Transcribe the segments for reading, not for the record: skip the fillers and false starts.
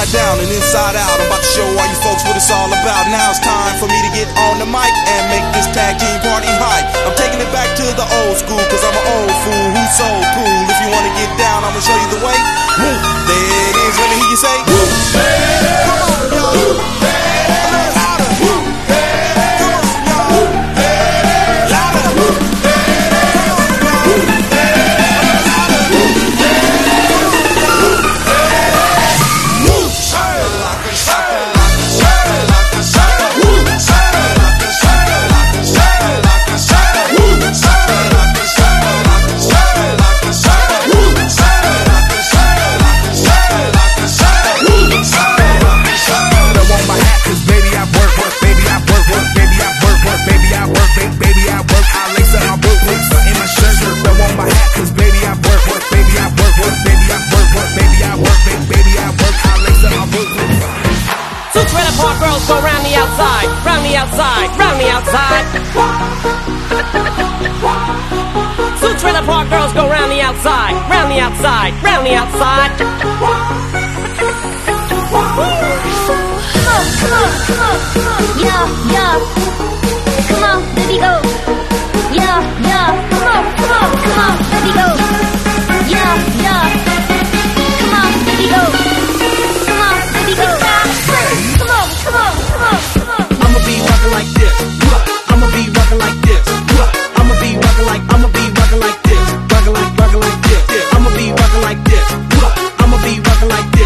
upside down and inside out. I'm about to show all you folks what it's all about. Now it's time for me to get on the mic and make this tag team party hype. I'm taking it back to the old school, cause I'm an old fool who's so cool. If you wanna get down, I'ma show you the way. Woo, there it is, let me hear you say woo, hey, come on, y'all. Woo, hey, a little louder. Woo, hey, come on, y'all. Woo, hey, louder. Woo, hey, come on, y'all. Woo, hey, a little louder. Woo, hey, come on, y'all. Woo, hey, like a shaka, like a shaka, like a shaka. Woo, hey, like a shaka, like a shaka, like a shaka. Woo, hey, like a shaka, like a shaka, like a shaka. Woo, hey, like a shaka, like a shaka, like a shaka. Woo, hey, like a shaka. I want my hat, cause baby I work, baby I work, baby I work, baby I work, baby I work. I lace up my boots in my shirt. I want my hat, cause baby I work, baby I work, baby I work, baby I work, baby I work. I lace up my boots. Two trailer park girls go round the outside, round the outside, round the outside. Two trailer park girls go round the outside, round the outside, round the outside. Come on, yeah, yeah. Come on, baby, go. Yeah, yeah. Come on, baby, go. Yeah, yeah. Come on, baby, go. Come on, baby, go. Come on. I'ma be rockin' like this. I'ma be rockin' like this. I'ma be rockin' like this. Rockin' like this. I'ma be rockin' like this. I'ma be rockin' like this.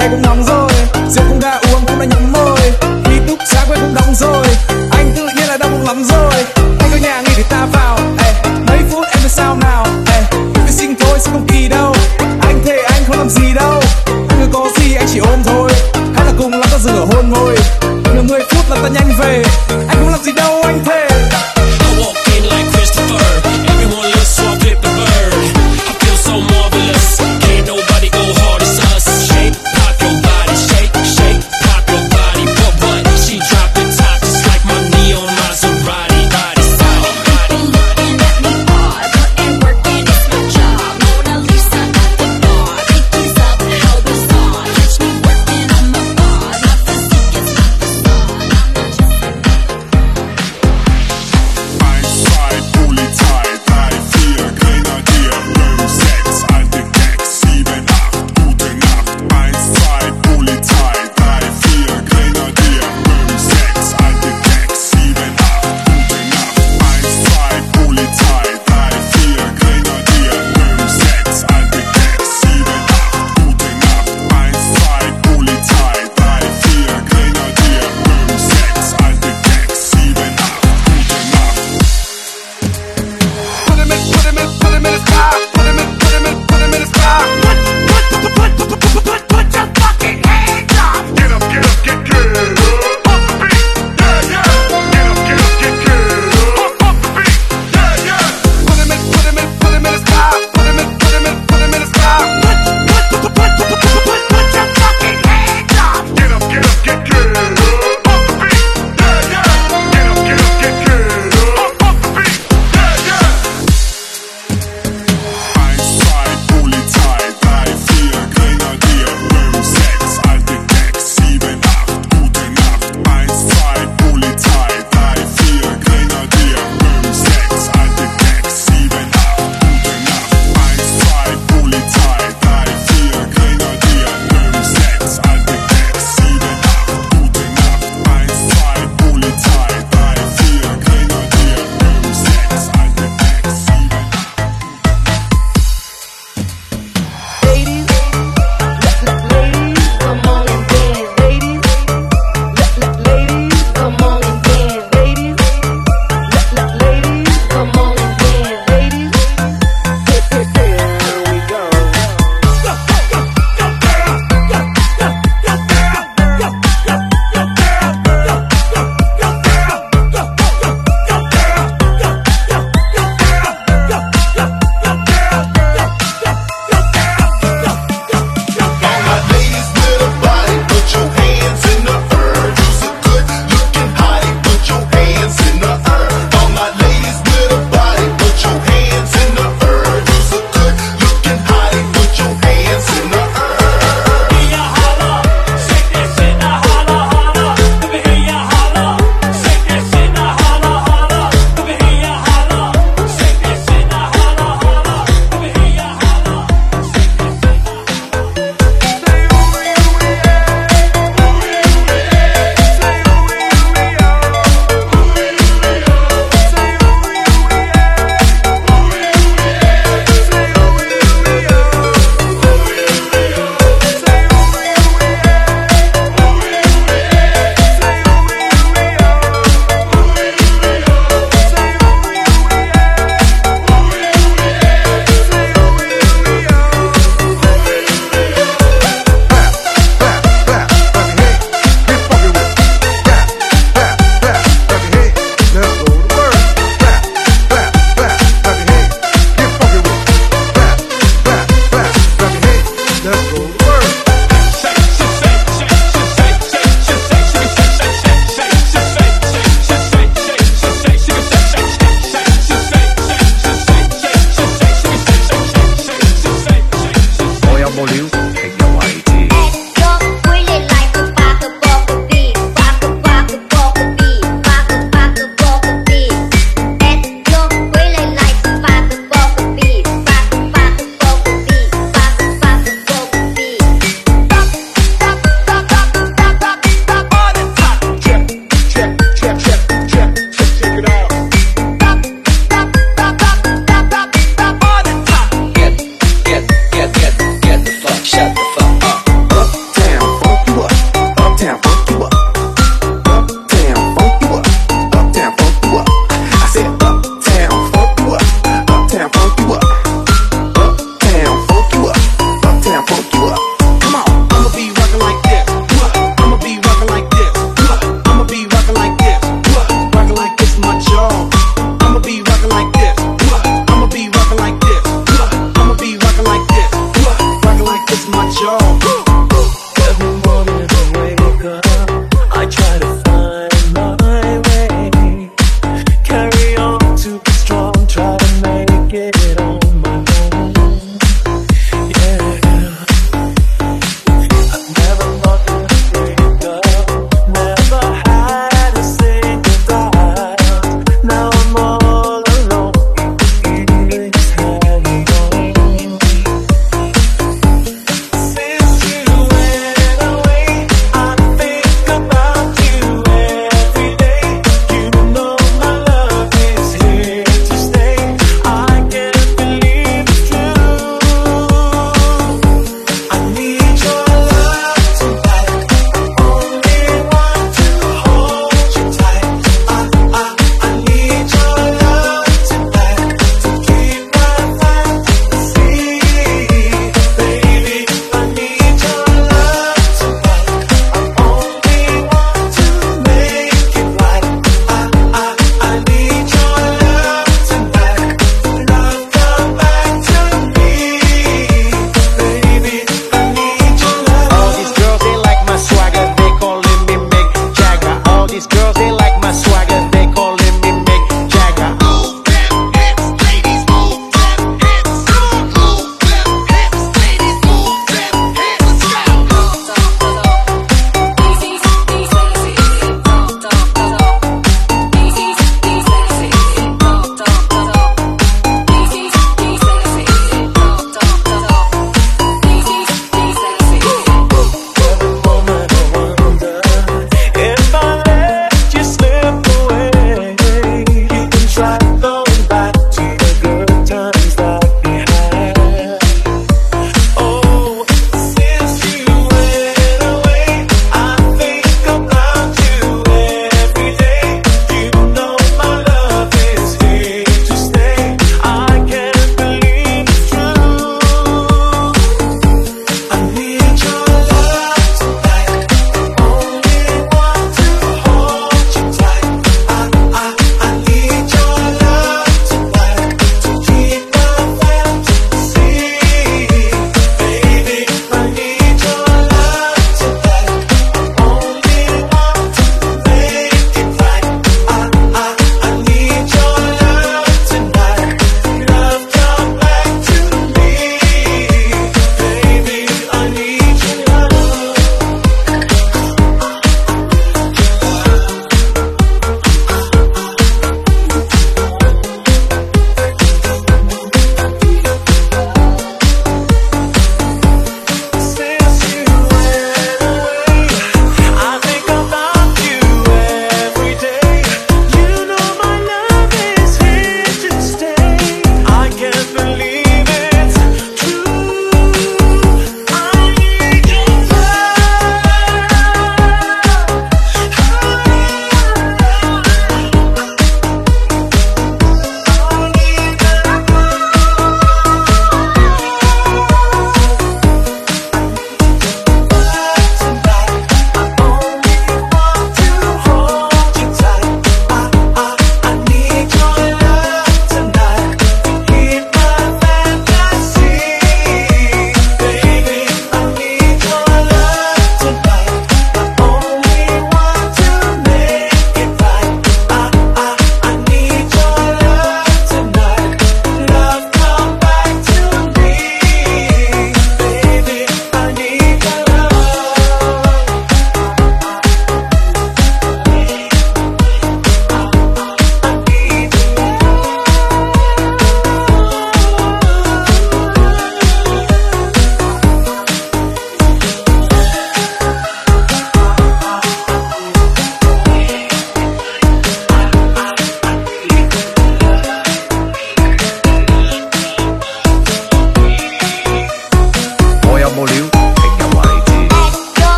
hè cũng nóng rồi, rượu cũng đã uống cũng đã nhắm môi, ký túc xá quên cũng đóng rồi, anh tự nhiên là đau bụng lắm rồi. Anh có nhà nghỉ thì ta vào, mấy phút em biết sao nào, vệ sinh thôi sẽ không kỳ đâu, anh thề anh không làm gì đâu, anh cứ có gì anh chỉ ôm thôi, hay là cùng lắm ta dừng ở hôn môi, nửa 10 phút là ta nhanh về, anh không làm gì đâu anh thề.